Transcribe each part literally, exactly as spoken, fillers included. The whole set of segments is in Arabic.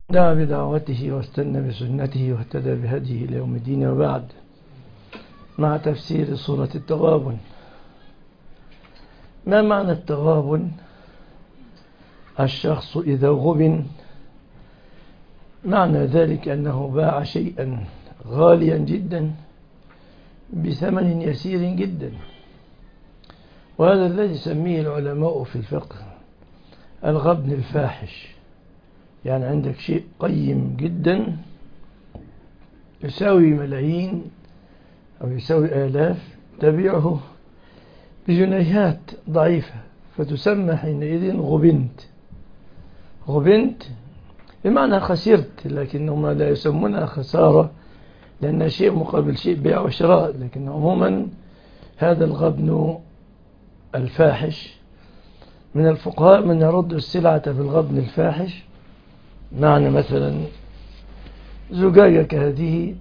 دعا بدعوته واستنى بسنته واهتدى بهديه إلى يوم الدين، وبعد، مع تفسير سورة التغابن. ما معنى التغابن؟ الشخص إذا غبن معنى ذلك أنه باع شيئا غاليا جدا بثمن يسير جدا، وهذا الذي يسميه العلماء في الفقه الغبن الفاحش. يعني عندك شيء قيم جدا يساوي ملايين أو يساوي آلاف، تبيعه بجنيهات ضعيفة، فتسمى حينئذ غبنت. غبنت بمعنى خسرت، لكنهم لا يسمونها خسارة لأنها شيء مقابل شيء، بيع وشراء. لكن عموما هذا الغبن الفاحش، من الفقهاء من يرد السلعة بالغبن الفاحش. معنى مثلا زجاجة كهذه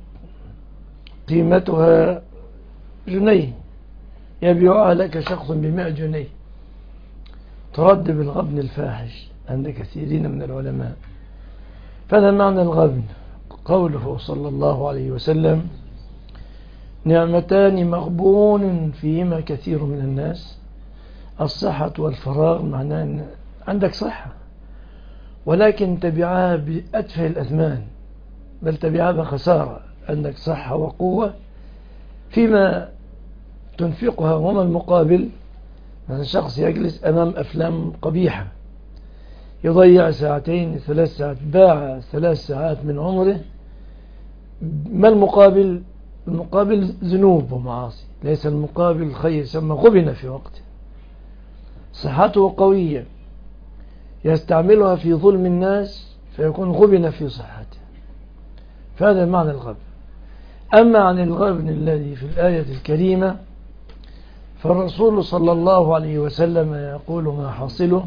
قيمتها جنيه، يبيعها لك شخص بمئة جنيه، ترد بالغبن الفاحش عند كثيرين من العلماء. فهذا معنى الغبن. قوله صلى الله عليه وسلم: نعمتان مغبون فيهما كثير من الناس، الصحة والفراغ. معناه أن عندك صحة ولكن تبيعها بأتفه الأثمان، بل تبيعها بخسارة. عندك صحة وقوة فيما تنفقها، وما المقابل؟ مثلا شخص يجلس أمام أفلام قبيحة يضيع ساعتين ثلاث ساعات، باع ثلاث ساعات من عمره. ما المقابل؟ المقابل ذنوب ومعاصي، ليس المقابل خير، يسمى غبن في وقته. صحته قوية يستعملها في ظلم الناس فيكون غبن في صحته. فهذا معنى الغبن. أما عن الغبن الذي في الآية الكريمة، فالرسول صلى الله عليه وسلم يقول ما حاصله: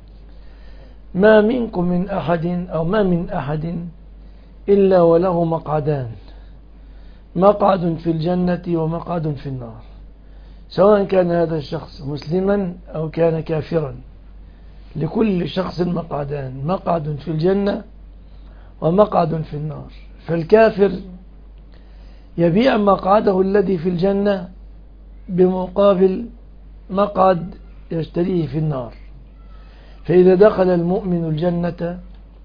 ما منكم من أحد أو ما من أحد إلا وله مقعدان، مقعد في الجنة ومقعد في النار، سواء كان هذا الشخص مسلما أو كان كافرا. لكل شخص مقعدان، مقعد في الجنة ومقعد في النار. فالكافر يبيع مقعده الذي في الجنة بمقابل مقعد يشتريه في النار. فإذا دخل المؤمن الجنة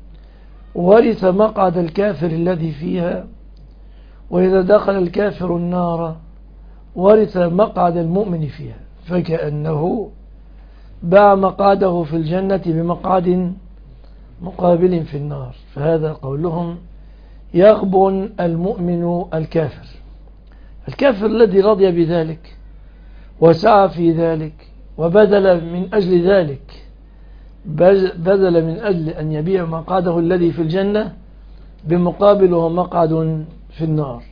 ورث مقعد الكافر الذي فيها، وإذا دخل الكافر النار ورث مقعد المؤمن فيها، فكأنه باع مقعده في الجنة بمقعد مقابل في النار. فهذا قولهم يغبن المؤمن الكافر. الكافر الذي رضي بذلك وسعى في ذلك وبذل من أجل ذلك، بذل من أجل أن يبيع مقعده الذي في الجنة بمقابله مقعد في النار،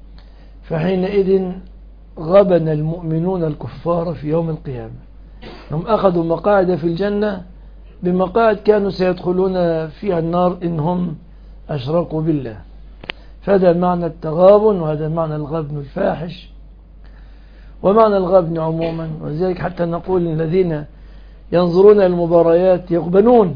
فحينئذ غبن المؤمنون الكفار في يوم القيامة. هم أخذوا مقاعد في الجنة بمقاعد كانوا سيدخلون فيها النار إنهم أشركوا بالله. فهذا معنى التغابن، وهذا معنى الغبن الفاحش، ومعنى الغبن عموما. ولذلك حتى نقول الذين ينظرون المباريات يغبنون.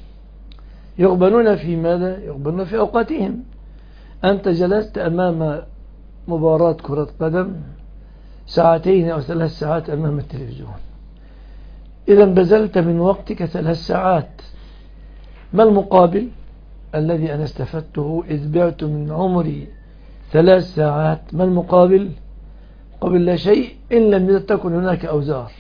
يغبنون في ماذا؟ يغبنون في أوقاتهم. أنت جلست أمام مباراة كرة قدم ساعتين أو ثلاث ساعات أمام التلفزيون، إذا بذلت من وقتك ثلاث ساعات. ما المقابل الذي أنا استفدته إذ بعت من عمري ثلاث ساعات؟ ما المقابل؟ قبل لا شيء إن لم تكن هناك أوزار.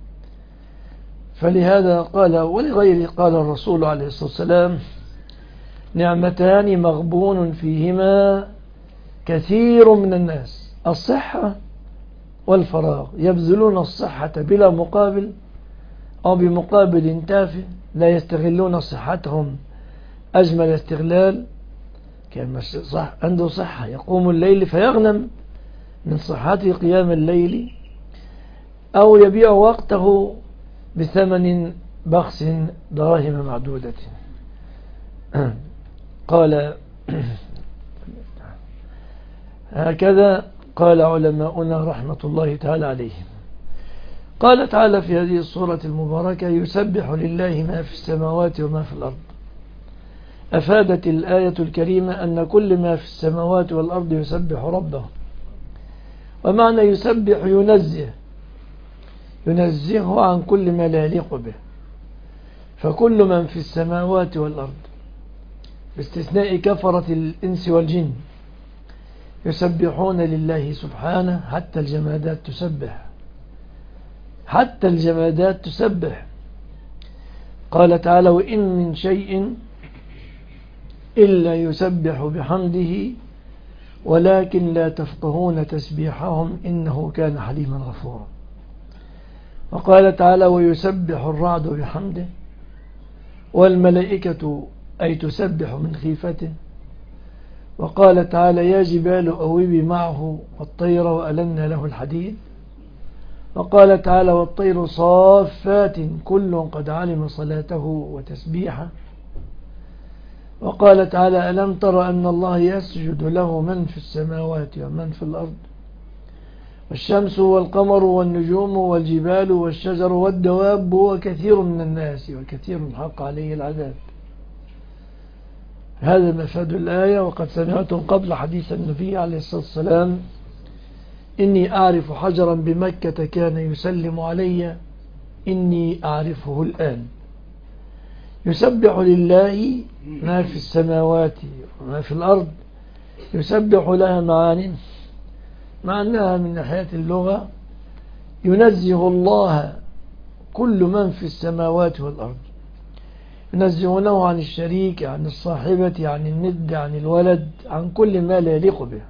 فلهذا قال ولغيره قال الرسول عليه الصلاة والسلام: نعمتان مغبون فيهما كثير من الناس، الصحة والفراغ. يبذلون الصحة بلا مقابل أو بمقابل تافه، لا يستغلون صحتهم أجمل استغلال. كان صح عنده صحة يقوم الليل فيغنم من صحته قيام الليل، أو يبيع وقته بثمن بخس دراهم معدودة. قال هكذا قال علماؤنا رحمة الله تعالى عليهم. قال تعالى في هذه السورة المباركة: يسبح لله ما في السماوات وما في الأرض. أفادت الآية الكريمة أن كل ما في السماوات والأرض يسبح ربه. ومعنى يسبح ينزه، ينزهه عن كل ما لا يليق به. فكل من في السماوات والأرض باستثناء كفرة الإنس والجن يسبحون لله سبحانه، حتى الجمادات تسبح، حتى الجمادات تسبح. قال تعالى: وإن من شيء إلا يسبح بحمده ولكن لا تفقهون تسبيحهم إنه كان حليما غفورا. وقال تعالى: ويسبح الرعد بحمده والملائكة أي تسبح من خيفته. وقال تعالى: يا جبال أوبي معه والطير وألنا له الحديد. وقال تعالى: والطير صافات كل قد علم صلاته وتسبيحه. وقال تعالى: ألم تر أن الله يسجد له من في السماوات ومن في الأرض والشمس والقمر والنجوم والجبال والشجر والدواب وكثير من الناس وكثير حق عليه العذاب. هذا مفاد الآية. وقد سمعتم قبل حديث النبي عليه الصلاة والسلام: إني أعرف حجرا بمكة كان يسلم علي إني أعرفه الآن. يسبح لله ما في السماوات وما في الأرض، يسبح لها معان، معناها من ناحية اللغة ينزه الله كل من في السماوات والأرض، ينزهونه عن الشريك، عن الصاحبة، عن الند، عن الولد، عن كل ما لا يليق به.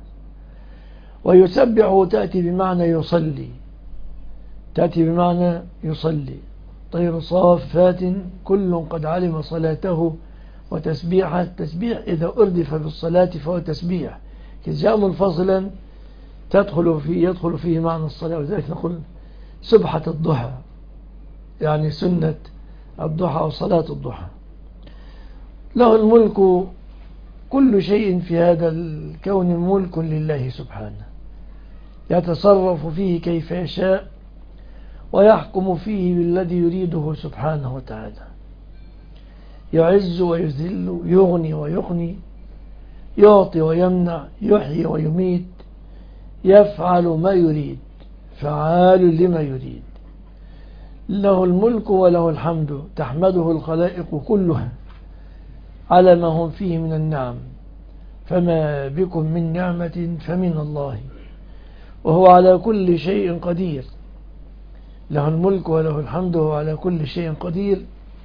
ويسبح تأتي بمعنى يصلي، تأتي بمعنى يصلي. طير صافات كل قد علم صلاته وتسبيحه. التسبيح إذا أردف بالصلاة فهو تسبيح، إذا جاء منفصلا تدخل فيه يدخل فيه معنى الصلاة. وذلك نقول سبحة الضحى، يعني سنة الضحى وصلاة الضحى. له الملك، كل شيء في هذا الكون ملك لله سبحانه، يتصرف فيه كيف يشاء ويحكم فيه بالذي يريده سبحانه وتعالى. يعز ويذل، يغني ويغني، يعطي ويمنع، يحيي ويميت، يفعل ما يريد، فعال لما يريد. له الملك وله الحمد، تحمده الخلائق كلها على ما هم فيه من النعم. فما بكم من نعمة فمن الله وهو على كل شيء قدير. له الملك وله الحمد وهو على كل شيء قدير.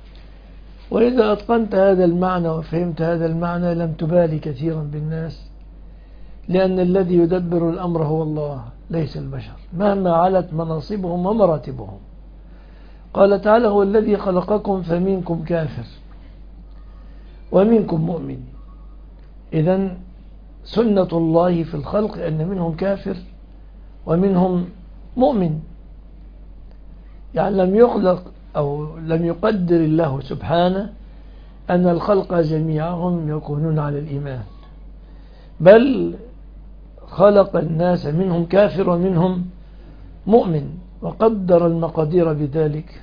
وإذا أتقنت هذا المعنى وفهمت هذا المعنى لم تبالي كثيرا بالناس، لأن الذي يدبر الأمر هو الله ليس البشر، مهما علت مناصبهم ومراتبهم. قال تعالى: هو الذي خلقكم فمنكم كافر ومنكم مؤمن. إذن سنة الله في الخلق أن منهم كافر ومنهم مؤمن. يعني لم يخلق أو لم يقدر الله سبحانه أن الخلق جميعهم يكونون على الإيمان، بل خلق الناس منهم كافر ومنهم مؤمن، وقدر المقادير بذلك،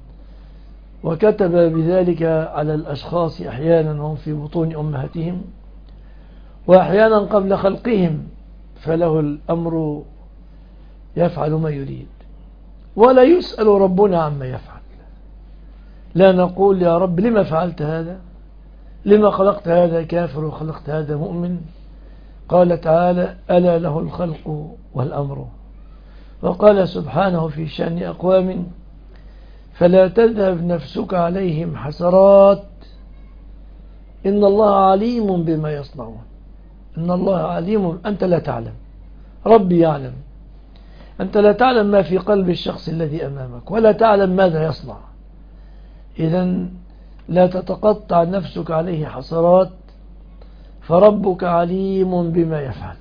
وكتب بذلك على الأشخاص أحيانا هم في بطون أمهاتهم وأحيانا قبل خلقهم، فله الأمر يفعل ما يريد ولا يسأل ربنا عما يفعل. لا نقول يا رب لما فعلت هذا، لما خلقت هذا كافر وخلقت هذا مؤمن. قال تعالى: ألا له الخلق والأمر. وقال سبحانه في شأن أقوام: فلا تذهب نفسك عليهم حسرات إن الله عليم بما يصنعون. إن الله عليم، أنت لا تعلم، ربي يعلم. أنت لا تعلم ما في قلب الشخص الذي أمامك ولا تعلم ماذا يصنع. إذن لا تتقطع نفسك عليه حسرات، فربك عليم بما يفعل.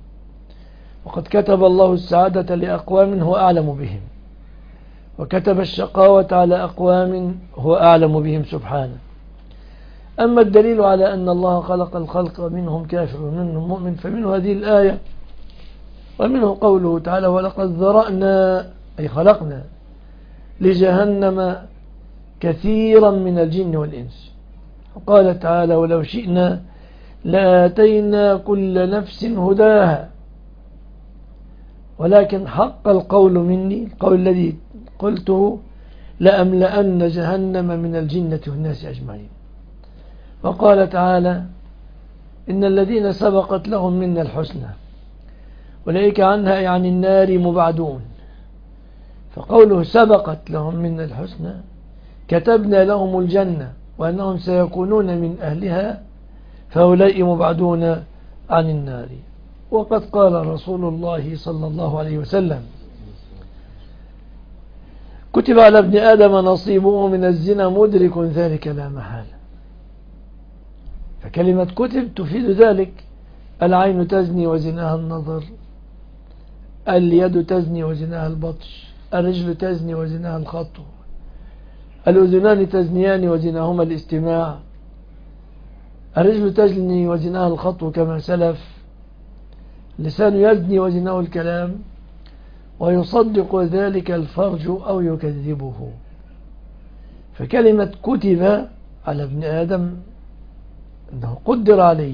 وقد كتب الله السعادة لأقوام هو أعلم بهم، وكتب الشقاوة على أقوام هو أعلم بهم سبحانه. أما الدليل على أن الله خلق الخلق منهم كافر ومنهم مؤمن فمنه هذه الآية، ومنه قوله تعالى: ولقد ذرأنا أي خلقنا لجهنم كثيرا من الجن والإنس. قال تعالى ولو شئنا لآتينا كل نفس هداها ولكن حق القول مني، القول الذي قلته، لأملأن جهنم من الجنة والناس أجمعين. وقال تعالى إن الذين سبقت لهم منا الحسنى أولئك عنها يعني النار مبعدون. فقوله سبقت لهم منا الحسنى كتبنا لهم الجنة وأنهم سيكونون من أهلها فأولئك مبعدون عن النار. وقد قال رسول الله صلى الله عليه وسلم كتب على ابن آدم نصيبه من الزنا مدرك ذلك لا محالة. فكلمة كتب تفيد ذلك. العين تزني وزناها النظر، اليد تزني وزناها البطش، الرجل تزني وزناها الخطو، الأذنان تزنيان وزناهما الاستماع، الرجل تزني وزناها الخطو كما سلف، اللسان يزني وزناه الكلام، ويصدق ذلك الفرج أو يكذبه. فكلمة كتب على ابن آدم أنه قدر عليه،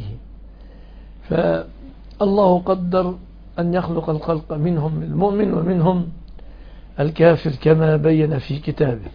فالله قدر أن يخلق الخلق منهم المؤمن ومنهم الكافر كما بين في كتابه.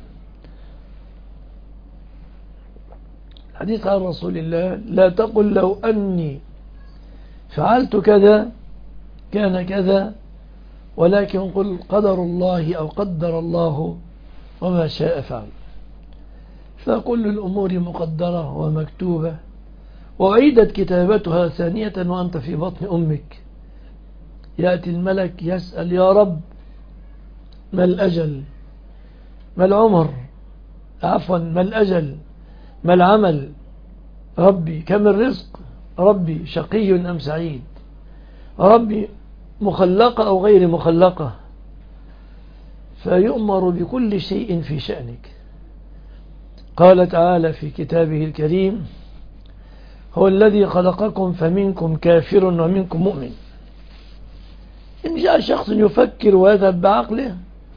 حديث عن رسول الله لا تقل لو أني فعلت كذا كان كذا، ولكن قل قدر الله أو قدر الله وما شاء فعل. فكل الأمور مقدرة ومكتوبة، وعيدت كتابتها ثانية وأنت في بطن أمك. يأتي الملك يسأل يا رب ما الأجل، ما العمر، عفوا ما الأجل، ما العمل، ربي كم الرزق، ربي شقي أم سعيد، ربي مخلقة أو غير مخلقة. فيؤمر بكل شيء في شأنك. قال تعالى في كتابه الكريم هو الذي خلقكم فمنكم كافر ومنكم مؤمن. إن جاء شخص يفكر ويذهب بعقله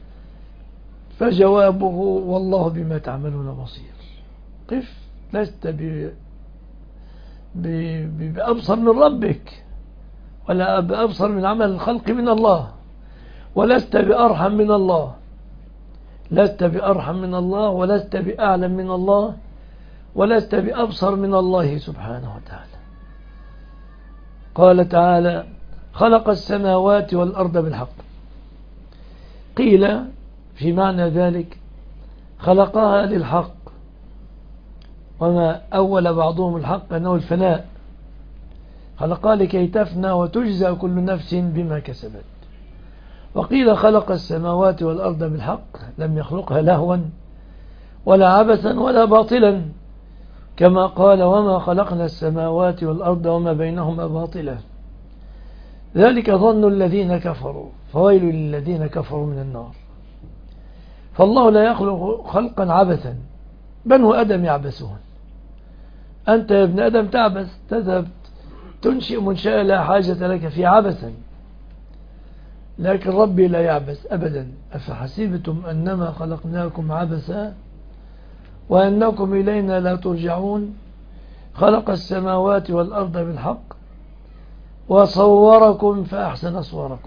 فجوابه والله بما تعملون بصير. قف، لست ب... ب... بأبصر من ربك، ولا بأبصر من عمل الخلق من الله، ولست بأرحم من الله، لست بأرحم من الله، ولست بأعلم من الله، ولست بأبصر من الله سبحانه وتعالى. قال تعالى خلق السماوات والأرض بالحق. قيل في معنى ذلك خلقها للحق، وما أول بعضهم الحق أنه الفناء، خلقها لكي تفنى وتجزى كل نفس بما كسبت. وقيل خلق السماوات والأرض بالحق، لم يخلقها لهوا ولا عبثا ولا باطلا، كما قال وما خلقنا السماوات والأرض وما بينهما باطلا، ذلك ظن الذين كفروا فويل للذين كفروا من النار. فالله لا يخلق خلقا عبثا، بنو آدم يعبثون. أنت يا ابن آدم تعبث، تذهب تنشئ منشأة لا حاجة لك في عبثا، لكن ربي لا يعبث أبدا. أفحسبتم أنما خلقناكم عبثا وأنكم إلينا لا ترجعون. خلق السماوات والأرض بالحق وصوركم فأحسن صوركم.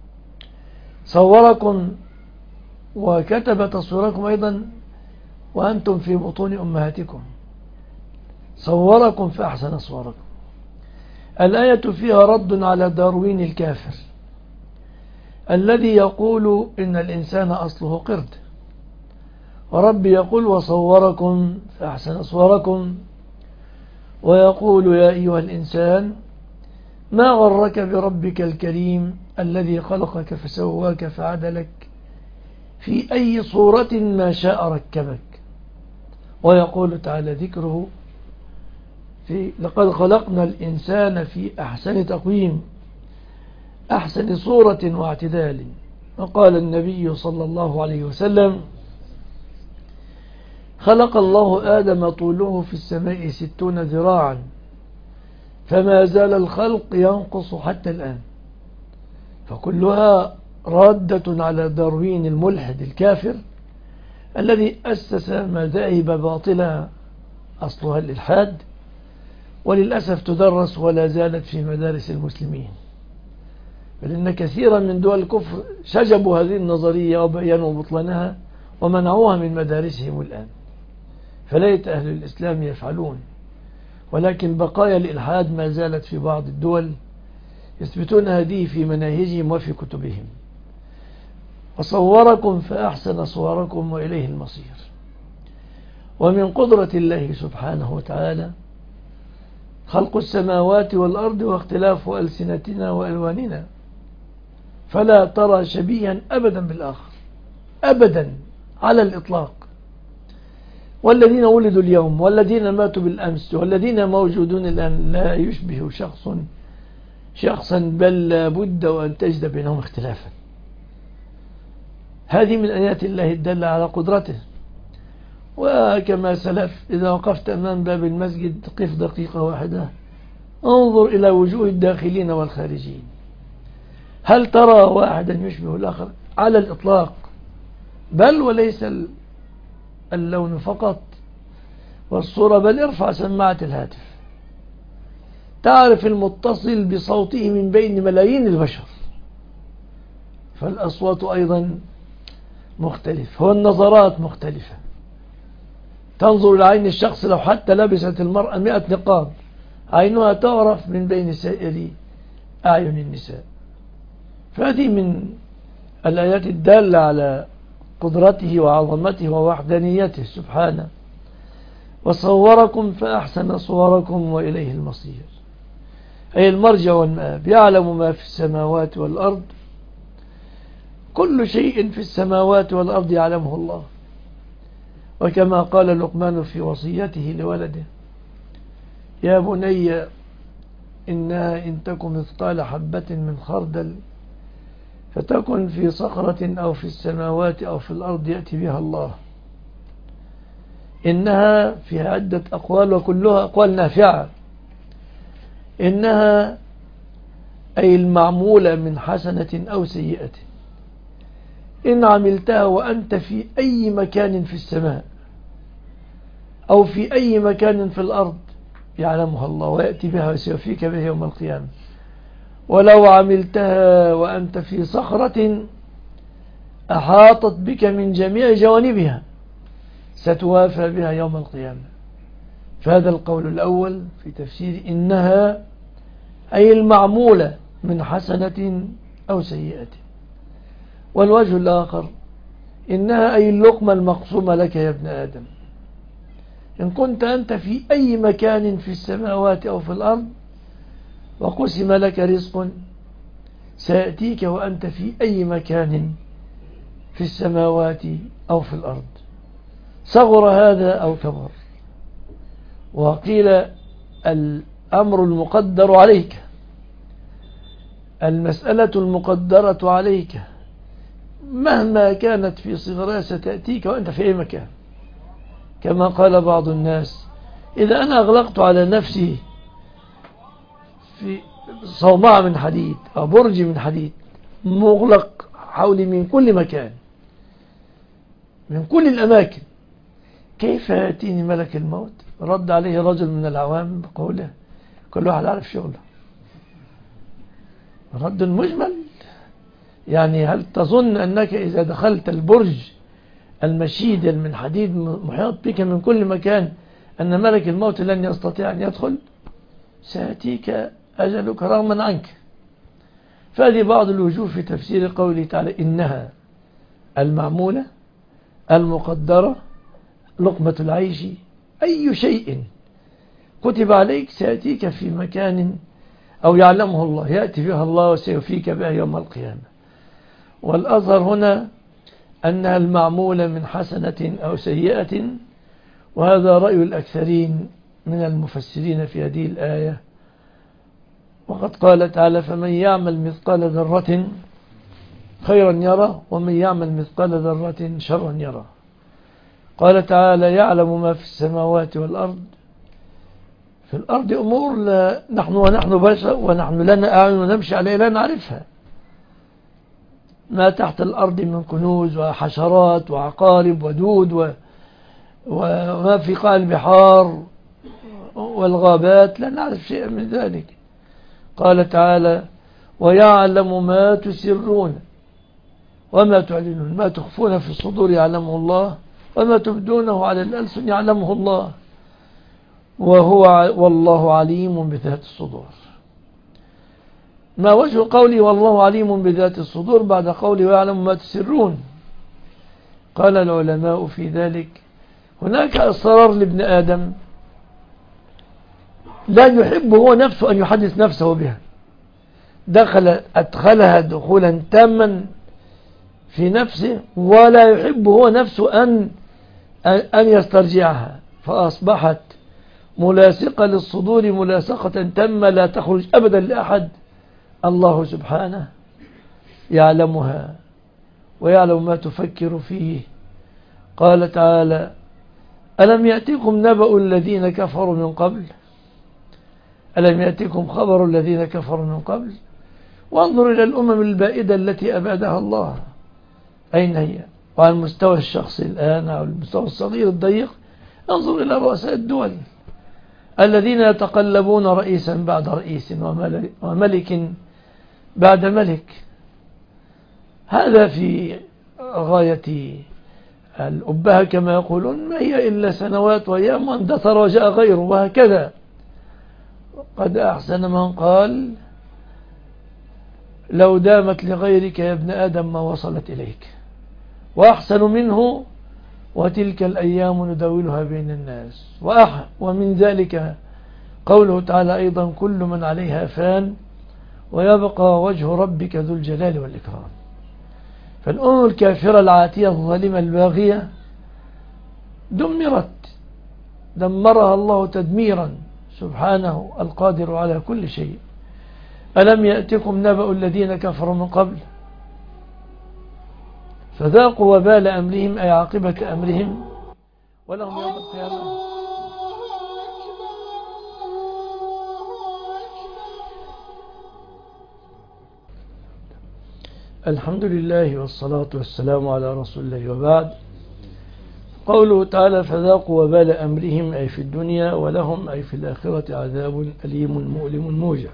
صوركم وكتب تصويركم أيضا وأنتم في بطون أمهاتكم. صوركم فأحسن صوركم. الآية فيها رد على داروين الكافر الذي يقول إن الإنسان أصله قرد، وربي يقول وصوركم فأحسن صوركم، ويقول يا أيها الإنسان ما غرك بربك الكريم الذي خلقك فسواك فعدلك في أي صورة ما شاء ركبك. ويقول تعالى ذكره في لقد خلقنا الإنسان في أحسن تقويم، أحسن صورة واعتدال. وقال النبي صلى الله عليه وسلم خلق الله آدم طوله في السماء ستون ذراعا فما زال الخلق ينقص حتى الآن. فكلها رادة على داروين الملحد الكافر الذي أسس مذاهب باطلة أصلها الإلحاد، وللأسف تدرس ولا زالت في مدارس المسلمين، بل إن كثيرا من دول الكفر شجبوا هذه النظرية وبينوا بطلانها ومنعوها من مدارسهم الآن. فليت أهل الإسلام يفعلون، ولكن بقايا الإلحاد ما زالت في بعض الدول يثبتون هذه في مناهجهم وفي كتبهم. وصوركم فأحسن صوركم وإليه المصير. ومن قدرة الله سبحانه وتعالى خلق السماوات والأرض واختلاف ألسنتنا وألواننا، فلا ترى شبيها أبدا بالآخر أبدا على الإطلاق. والذين ولدوا اليوم والذين ماتوا بالأمس والذين موجودون الآن لا يشبه شخص شخصا، بل لابد وأن تجد بينهم اختلافا. هذه من آيات الله الدالة على قدرته. وكما سلف، إذا وقفت أمام باب المسجد قف دقيقة واحدة، انظر إلى وجوه الداخلين والخارجين، هل ترى واحدا يشبه الآخر؟ على الإطلاق. بل وليس اللون فقط والصورة، بل ارفع سماعة الهاتف تعرف المتصل بصوته من بين ملايين البشر. فالأصوات أيضا مختلفة والنظرات مختلفة. تنظر إلى عين الشخص لو حتى لبست المرأة مئة نقاب، عينها تعرف من بين سائر أعين النساء. فهذه من الآيات الدالة على قدرته وعظمته ووحدانيته سبحانه. وصوركم فأحسن صوركم وإليه المصير، أي المرجع والمآب. يعلم ما في السماوات والأرض، كل شيء في السماوات والأرض يعلمه الله. وكما قال لقمان في وصيته لولده: يا بني إنها إن تك مثقال حبة من خردل فتكن في صخرة أو في السماوات أو في الأرض يأتي بها الله. إنها فيها عدة أقوال وكلها أقوال نافعة. إنها أي المعمولة من حسنة أو سيئة، إن عملتها وأنت في أي مكان في السماء أو في أي مكان في الأرض يعلمها الله ويأتي بها وسيوفيك بها يوم القيامة. ولو عملتها وأنت في صخرة أحاطت بك من جميع جوانبها ستوافى بها يوم القيامة. فهذا القول الأول في تفسير إنها أي المعمولة من حسنة أو سيئة. والوجه الآخر إنها أي اللقمة المقسومة لك يا ابن آدم. إن كنت أنت في أي مكان في السماوات أو في الأرض وقسم لك رزق سيأتيك وأنت في أي مكان في السماوات أو في الأرض، صغر هذا أو كبر. وقيل الأمر المقدر عليك، المسألة المقدرة عليك مهما كانت في صغرها ستأتيك وأنت في أي مكان. كما قال بعض الناس: إذا أنا أغلقت على نفسي في صومعة من حديد أو برج من حديد مغلق حولي من كل مكان من كل الأماكن، كيف يأتيني ملك الموت؟ رد عليه رجل من العوام بقوله: كل واحد عارف شغله. رد مجمل، يعني هل تظن أنك إذا دخلت البرج المشيد من حديد محيط بك من كل مكان أن ملك الموت لن يستطيع أن يدخل؟ سيأتيك أجلك رغما عنك. فهذه بعض الوجوه في تفسير قوله تعالى: إنها المعمولة المقدرة لقمة العيش، أي شيء كتب عليك سيأتيك في مكان أو يعلمه الله يأتي بها الله وسيوفيك بها يوم القيامة. والأظهر هنا أنها المعمولة من حسنة أو سيئة، وهذا رأي الأكثرين من المفسرين في هذه الآية. وقد قال تعالى: فمن يعمل مثقال ذرة خيرا يرى ومن يعمل مثقال ذرة شرا يرى. قال تعالى: يعلم ما في السماوات والأرض. في الأرض أمور لا نحن ونحن بشر ونحن لنا أعين ونمشي عليها لا نعرفها، ما تحت الأرض من كنوز وحشرات وعقارب ودود و... وما في قاع البحار والغابات لا نعرف شيئا من ذلك. قال تعالى ويعلم ما تسرون وما تعلنون، ما تخفون في الصدور يعلمه الله وما تبدونه على الألسن يعلمه الله وهو والله عليم بذات الصدور. ما وجه قولي والله عليم بذات الصدور بعد قولي ويعلم ما تسرون؟ قال العلماء في ذلك هناك أسرار لابن آدم لا يحب هو نفسه أن يحدث نفسه بها، دخل أدخلها دخولا تاما في نفسه ولا يحب هو نفسه أن أن يسترجعها، فأصبحت ملاصقة للصدور ملاصقة تامة لا تخرج أبدا لأحد. الله سبحانه يعلمها ويعلم ما تفكر فيه. قال تعالى ألم يأتكم نبأ الذين كفروا من قبل ألم يأتكم خبر الذين كفروا من قبل وانظر إلى الأمم البائدة التي أبادها الله أين هي؟ وعلى المستوى الشخصي الآن على المستوى الصغير الضيق انظر إلى رؤساء الدول الذين يتقلبون رئيسا بعد رئيس وملك بعد ملك. هذا في غاية الأبهة كما يقولون، ما هي إلا سنوات وأيام واندثر وجاء غيره، وهكذا. قد أحسن من قال لو دامت لغيرك يا ابن آدم ما وصلت إليك، وأحسن منه وتلك الأيام نداولها بين الناس. وأح ومن ذلك قوله تعالى أيضا كل من عليها فان ويبقى وجه ربك ذو الجلال والإكرام. فالأمم الكافرة العاتية الظالمة الباغية دمرت، دمرها الله تدميرا سبحانه القادر على كل شيء. ألم يأتكم نبأ الذين كفروا من قبل فذاقوا وبال أمرهم أي عاقبة أمرهم ولهم يوم القيامة الحمد لله والصلاة والسلام على رسول الله وبعد. قوله تعالى فذاقوا وبال أمرهم أي في الدنيا ولهم أي في الآخرة عذاب أليم مؤلم موجع.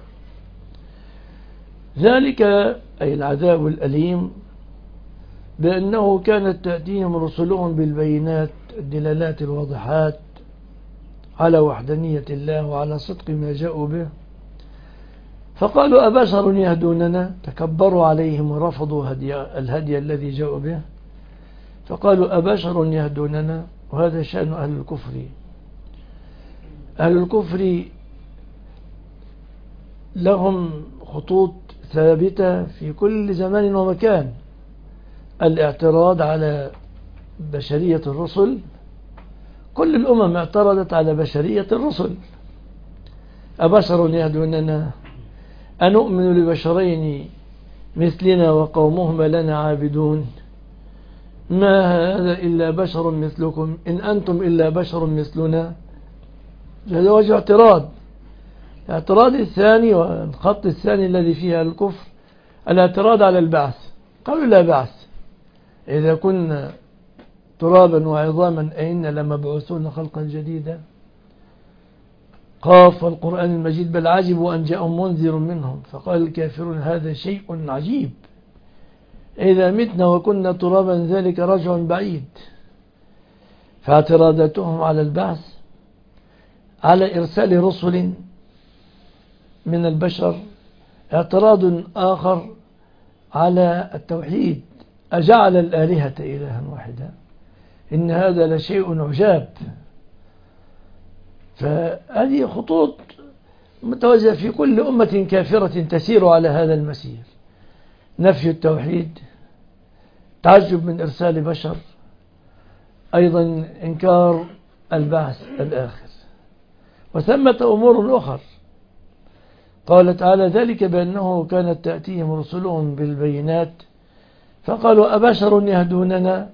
ذلك أي العذاب الأليم بأنه كانت تأتيهم رسلهم بالبينات الدلالات الواضحات على وحدانية الله وعلى صدق ما جاءوا به، فقالوا أبشر يهدوننا، تكبروا عليهم ورفضوا هدي الهدي الذي جاءوا به، فقالوا أبشر يهدوننا. وهذا شأن أهل الكفر. أهل الكفر لهم خطوط ثابتة في كل زمان ومكان: الاعتراض على بشرية الرسل، كل الأمم اعترضت على بشرية الرسل. أبشر يهدوننا أنؤمن لبشرين مثلنا وقومهما لنا عابدون ما هذا إلا بشر مثلكم إن أنتم إلا بشر مثلنا. هذا وجه اعتراض. الاعتراض الثاني والخط الثاني الذي فيها الكفر الاعتراض على البعث. قالوا لا بعث، إذا كنا ترابا وعظاما أئنا لمبعوثون خلقا جديدا. قاف القرآن المجيد بل عجبوا أن جاءهم منذر منهم فقال الكافرون هذا شيء عجيب إذا متنا وكنا ترابا ذلك رجع بعيد. فاعتراضاتهم على البعث على إرسال رسل من البشر اعتراض آخر على التوحيد: أجعل الآلهة إلها واحدا إن هذا لشيء عجاب. فهذه خطوط متوجهة في كل أمة كافرة تسير على هذا المسير: نفي التوحيد، تعجب من إرسال بشر، أيضا إنكار البعث الآخر. وثمة أمور أخر قال تعالى ذلك بأنه كانت تأتيهم رسلهم بالبينات فقالوا أبشر يهدوننا.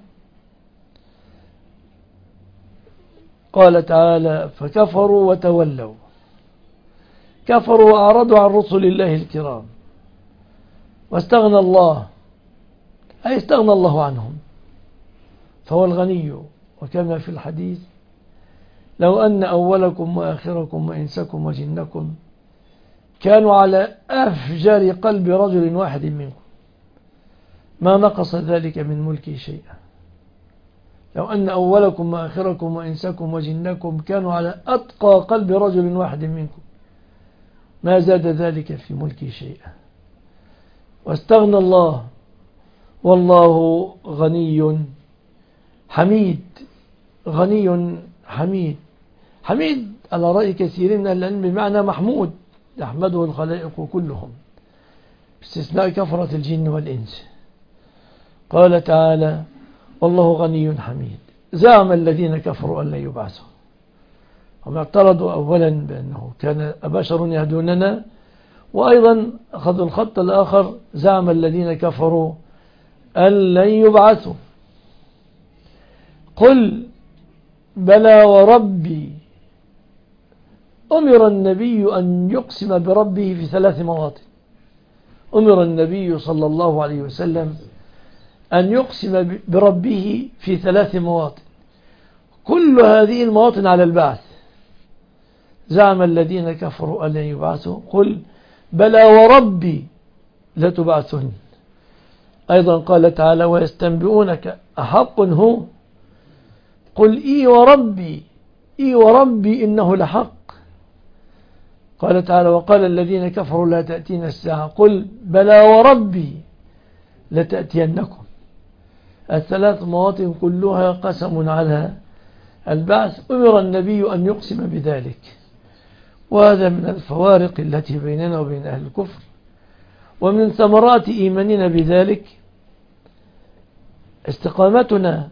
قال تعالى فكفروا وتولوا، كفروا وأعرضوا عن رسل الله الكرام واستغنى الله، أي استغنى الله عنهم فهو الغني. وكما في الحديث لو أن أولكم وآخركم وإنسكم وجنكم كانوا على أفجر قلب رجل واحد منكم ما نقص ذلك من ملكي شيئا. لو أن أولكم وآخركم وإنسكم وجنكم كانوا على أتقى قلب رجل واحد منكم ما زاد ذلك في ملكي شيئا. واستغنى الله والله غني حميد. غني حميد. حميد على رأي كثير من العلم بمعنى محمود يحمده الخلائق كلهم باستثناء كفرة الجن والإنس. قال تعالى والله غني حميد. زعم الذين كفروا أن لا يبعثوا. هم اعترضوا أولا بأنه كان بشر يهدوننا، وأيضا أخذوا الخط الآخر زعم الذين كفروا أن لن يبعثوا. قل بلى وربي. أمر النبي أن يقسم بربه في ثلاث مواطن. أمر النبي صلى الله عليه وسلم أن يقسم بربه في ثلاث مواطن، كل هذه المواطن على البعث. زعم الذين كفروا أن لن يبعثوا قل بلى وربي لتبعثن. أيضا قال تعالى ويستنبئونك أحق هو قل إي وربي إي وربي إنه لحق. قال تعالى وقال الذين كفروا لا تأتينا الساعة قل بلى وربي لتأتينكم. الثلاث مواطن كلها قسم على البعث. أمر النبي أن يقسم بذلك. وهذا من الفوارق التي بيننا وبين أهل الكفر، ومن ثمرات إيماننا بذلك استقامتنا،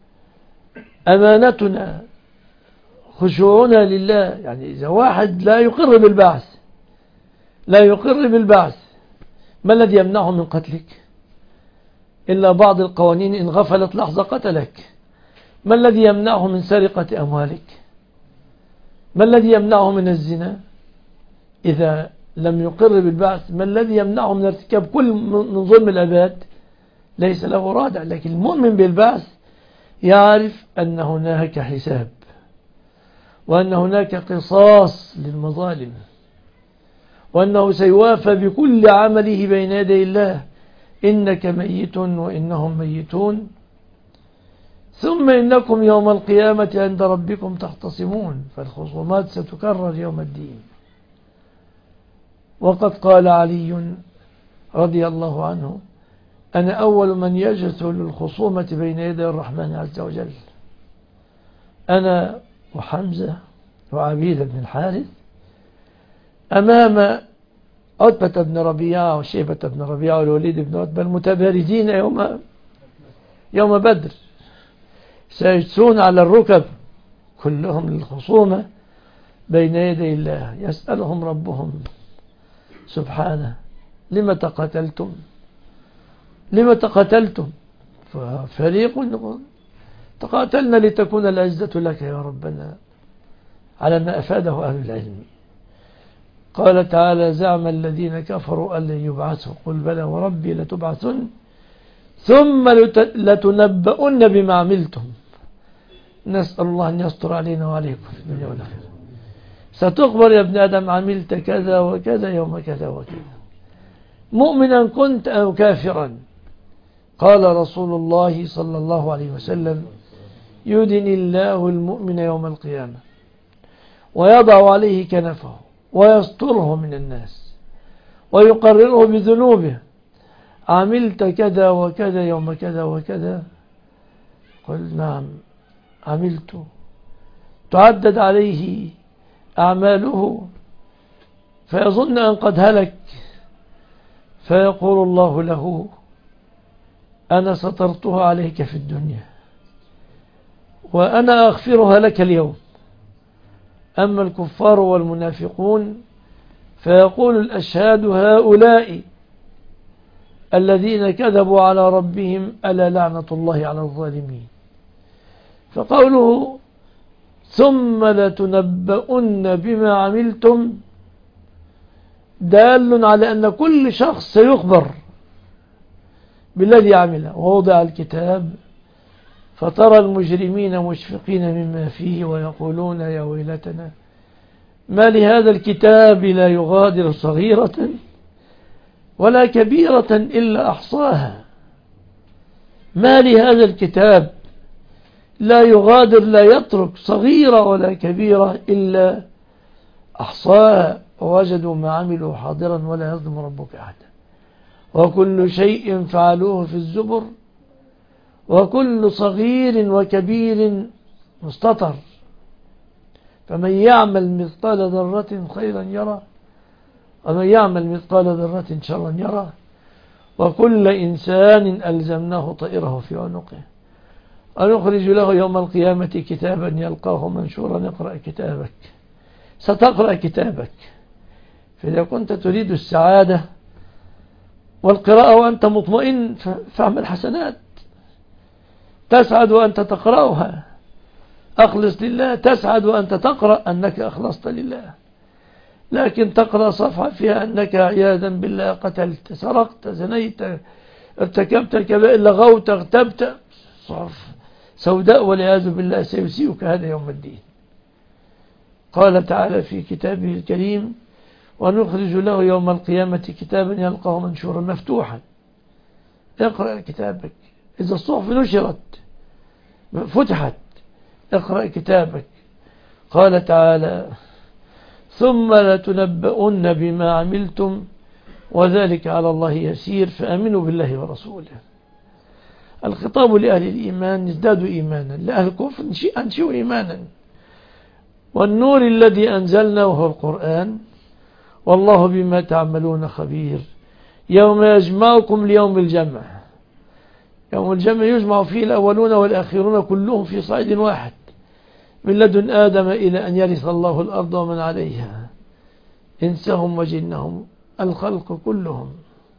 أمانتنا، خشوعنا لله. يعني إذا واحد لا يقر بالبعث لا يقر بالبعث ما الذي يمنعه من قتلك؟ إلا بعض القوانين إن غفلت لحظة قتلك. ما الذي يمنعه من سرقة أموالك؟ ما الذي يمنعه من الزنا؟ إذا لم يقر بالبعث ما الذي يمنعه من ارتكاب كل من ظلم العباد؟ ليس له رادع. لكن المؤمن بالبعث يعرف أن هناك حساب، وأن هناك قصاص للمظالم، وأنه سيوافى بكل عمله بين يدي الله. إنك ميت وإنهم ميتون ثم إنكم يوم القيامة عند ربكم تختصمون. فالخصومات ستكرر يوم الدين. وقد قال علي رضي الله عنه أنا أول من يجثو للخصومة بين يدي الرحمن عز وجل. أنا وحمزة وعبيد بن الحارث أمام عتبة بن ربيعة وشيبة بن ربيعة والوليد بن عتبة المتباردين يوم يوم بدر، سيجثون على الركب كلهم للخصومة بين يدي الله. يسألهم ربهم سبحانه لم تقتلتم لم تقتلتم ففريق تقاتلنا لتكون العزة لك يا ربنا على ما أفاده أهل العلم. قال تعالى زعم الذين كفروا أن لن يبعثوا قل بلى وربي لتبعثن ثم لتنبؤن بما عملتم. نسأل الله أن يستر علينا وعليكم في الدنيا والآخرة. ستخبر يا ابن آدم عملت كذا وكذا يوم كذا وكذا مؤمنا كنت أو كافرا. قال رسول الله صلى الله عليه وسلم يدن الله المؤمن يوم القيامة ويضع عليه كنفه ويستره من الناس ويقرره بذنوبه عملت كذا وكذا يوم كذا وكذا قل نعم عملت. تعدد عليه أعماله فيظن أن قد هلك فيقول الله له أنا سترتها عليك في الدنيا وأنا أغفرها لك اليوم. أما الكفار والمنافقون فيقول الأشهاد هؤلاء الذين كذبوا على ربهم ألا لعنة الله على الظالمين. فقوله ثم لتنبؤن بما عملتم دال على أن كل شخص سيخبر بالذي عمله. ووضع الكتاب فترى المجرمين مشفقين مما فيه ويقولون يا ويلتنا ما لهذا الكتاب لا يغادر صغيرة ولا كبيرة إلا أحصاها. ما لهذا الكتاب لا يغادر لا يترك صغيرة ولا كبيرة إلا أحصاها ووجدوا ما عملوا حاضرا ولا يظلم ربك أحدا وكل شيء فعلوه في الزبر وكل صغير وكبير مستطر. فمن يعمل مثقال ذرة خيرا يرى ومن يعمل مثقال ذرة شرا يرى وكل إنسان ألزمناه طائره في عنقه ونخرج له يوم القيامة كتابا يلقاه منشورا اقرأ كتابك. ستقرأ كتابك. فإذا كنت تريد السعادة والقراءة وأنت مطمئن فاعمل حسنات تسعد وأنت تقرأها. أخلص لله تسعد وأنت تقرأ أنك أخلصت لله. لكن تقرأ صفحة فيها أنك عياذا بالله قتلت سرقت زنيت ارتكبت الكبائر لغوت اغتبت صحف سوداء والعياذ بالله سيسيئك هذا يوم الدين. قال تعالى في كتابه الكريم ونخرج له يوم القيامة كتابا يلقاه منشورا مفتوحا. اقرأ كتابك. إذا الصحف نشرت فتحت اقرأ كتابك. قال تعالى ثم لتنبؤن بما عملتم وذلك على الله يسير فآمنوا بالله ورسوله. الخطاب لأهل الإيمان ازدادوا إيمانا لأهل الكفر أنشئوا إيمانا. والنور الذي أنزلنا وهو القرآن والله بما تعملون خبير. يوم يجمعكم ليوم الجمع. يوم الجمع يجمع فيه الأولون والآخرون كلهم في صعيد واحد من لدن آدم إلى أن يرث الله الأرض ومن عليها إنسهم وجنهم الخلق كلهم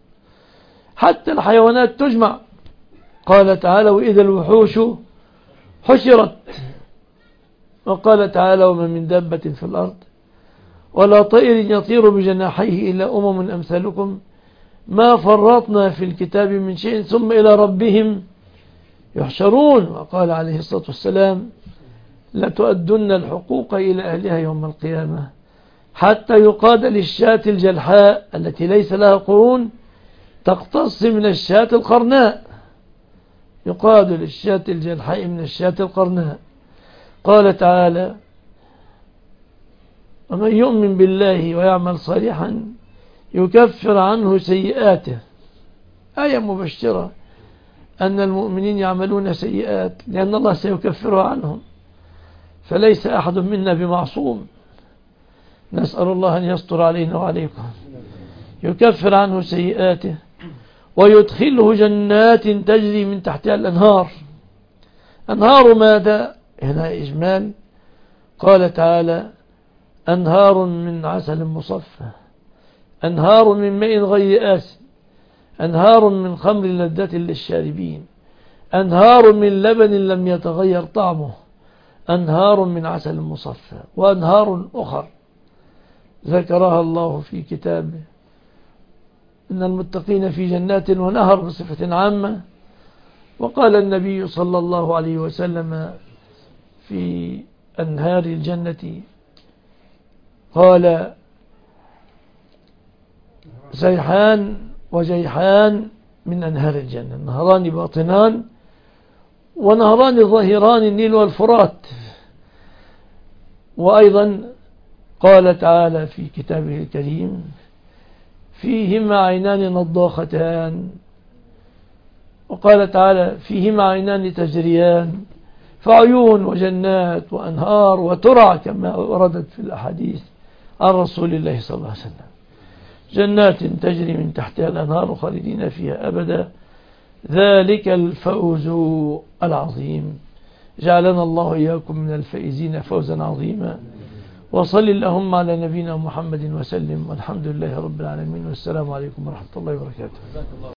حتى الحيوانات تجمع. قال تعالى وإذا الوحوش حشرت. وقال تعالى وما من دابة في الأرض ولا طائر يطير بجناحيه إلا أمم أمثالكم ما فرطنا في الكتاب من شيء ثم إلى ربهم يحشرون. وقال عليه الصلاة والسلام لتؤدن الحقوق إلى أهلها يوم القيامة حتى يقاد للشاة الجلحاء التي ليس لها قرون تقتص من الشاة القرناء. يقاد للشاة الجلحاء من الشاة القرناء. قال تعالى ومن يؤمن بالله ويعمل صالحا يكفر عنه سيئاته. آية مبشرة أن المؤمنين يعملون سيئات لأن الله سيكفرها عنهم فليس أحد منا بمعصوم. نسأل الله أن يستر علينا وعليكم. يكفر عنه سيئاته ويدخله جنات تجري من تحتها الأنهار. أنهار ماذا؟ هنا إجمال. قال تعالى أنهار من عسل مصفى أنهار من ماء غير آسن أنهار من خمر لذة للشاربين أنهار من لبن لم يتغير طعمه أنهار من عسل مصفى وأنهار أخر ذكرها الله في كتابه إن المتقين في جنات ونهر بصفة عامة. وقال النبي صلى الله عليه وسلم في أنهار الجنة قال زيحان وجيحان من أنهار الجنة نهران باطنان ونهران ظاهران النيل والفرات. وأيضا قال تعالى في كتابه الكريم فيهما عينان نضاختان. وقال تعالى فيهما عينان تجريان فعيون وجنات وأنهار وترع كما وردت في الأحاديث عن رسول الله صلى الله عليه وسلم جنات تجري من تحتها الأنهار خالدين فيها أبدا ذلك الفوز العظيم. جعلنا الله إياكم من الفائزين فوزا عظيما. وصل اللهم على نبينا محمد وسلم والحمد لله رب العالمين والسلام عليكم ورحمة الله وبركاته.